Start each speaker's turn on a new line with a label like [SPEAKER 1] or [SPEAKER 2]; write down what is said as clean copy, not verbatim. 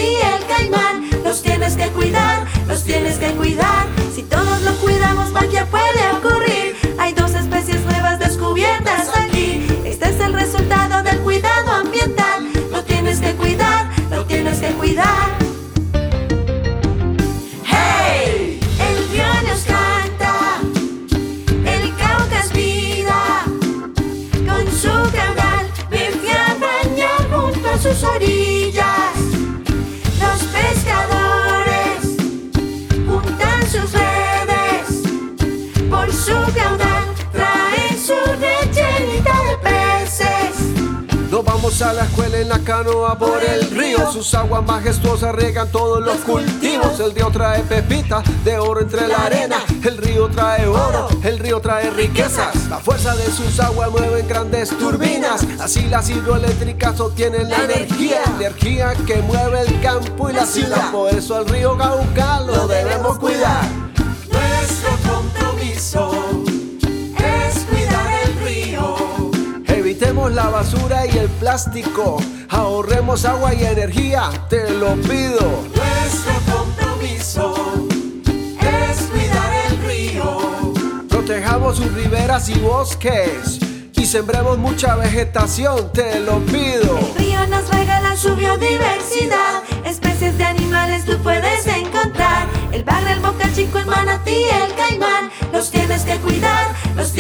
[SPEAKER 1] manatí, el caimán. Los tienes que cuidar, los tienes que cuidar. Si todos lo cuidamos, magia puede ocurrir. Hay 2 especies nuevas descubiertas aquí. Este es el resultado del cuidado ambiental. Lo tienes que cuidar, lo tienes que cuidar. ¡Hey! El río nos canta, el Cauca es vida. Con su caudal me fui a bañar junto a sus orillas. Los pescadores juntan sus redes, por su caudal traen su rellenita de peces.
[SPEAKER 2] Nos vamos a la escuela en la canoa por el río. Sus aguas majestuosas riegan todos los cultivos. El río trae pepitas de oro entre la arena. El río trae oro, el río trae riquezas. La fuerza de sus aguas mueven grandes turbinas. Así las hidroeléctricas obtienen la energía que mueve el campo y la ciudad. Por eso al río Cauca lo debemos cuidar.
[SPEAKER 1] Nuestro compromiso es cuidar el río.
[SPEAKER 2] Evitemos la basura y el plástico. Ahorremos agua y energía, te lo pido.
[SPEAKER 1] Nuestro compromiso es cuidar el río.
[SPEAKER 2] Protejamos sus riberas y bosques y sembremos mucha vegetación, te lo pido.
[SPEAKER 1] El río nos regala su biodiversidad. Especies de animales tú puedes encontrar. El bagre, el bocachico, el manatí, el caimán. Los tienes que cuidar, los